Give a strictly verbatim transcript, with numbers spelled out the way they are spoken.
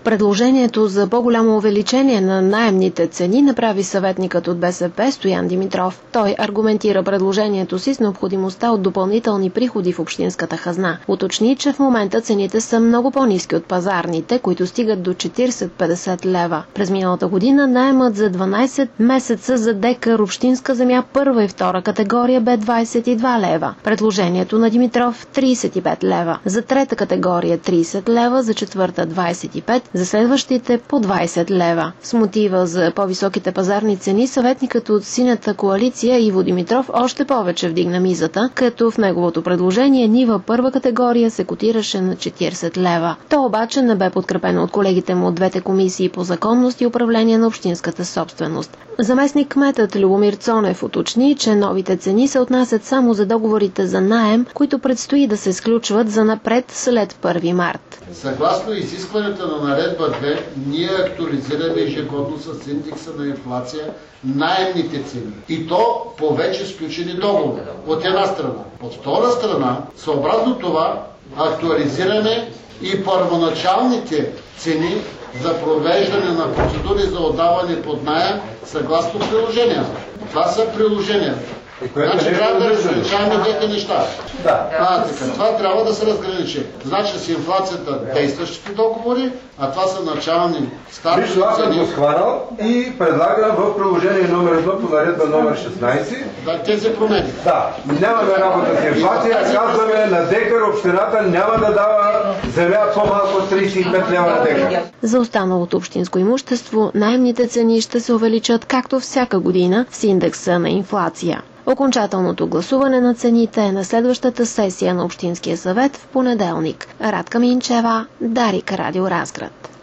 Предложението за по-голямо увеличение на наемните цени направи съветникът от Бе Ес Пе Стоян Димитров. Той аргументира предложението си с необходимостта от допълнителни приходи в общинската хазна. Уточни, че в момента цените са много по-ниски от пазарните, които стигат до четирийсет до петдесет лева. През миналата година наемът за дванайсет месеца за декар общинска земя първа и втора категория бе двайсет и два лева. Предложението на Димитров трийсет и пет лева. За трета категория трийсет лева, за четвърта двайсет и пет, за следващите по двайсет лева. С мотива за по-високите пазарни цени съветникът от Синята коалиция Иво Димитров още повече вдигна мизата, като в неговото предложение нива първа категория се котираше на четирийсет лева. То обаче не бе подкрепено от колегите му от двете комисии по законност и управление на общинската собственост. Заместник кметът Любомир Цонев уточни, че новите цени се отнасят само за договорите за наем, които предстои да се сключват за напред след първи март. Съгласно изискването на наредба две, ние актуализираме ежегодно с индекса на инфлация наемните цени. И то по вече сключени договори. От една страна. От втора страна, съобразно това, актуализираме и първоначалните цени за провеждане на процедури за отдаване под наем съгласно приложенията. Това са приложенията. Значи трябва да разграничаваме двете неща. Да. А, така, това трябва да се разграничи. Значи с инфлацията действащите договори, а това са начални старти цени. Аз съм го схванал и предлагам в приложение номер едно по наредба номер шестнайсет. Да, тези промени. Да, нямаме работа с инфлация, казваме на декар общината няма да дава земя по-малко от трийсет и пет лева на декар. За останалото общинско имущество наемните цени ще се увеличат както всяка година с индекса на инфлация. Окончателното гласуване на цените е на следващата сесия на Общинския съвет в понеделник. Радка Минчева, Дарик, Радио Разград.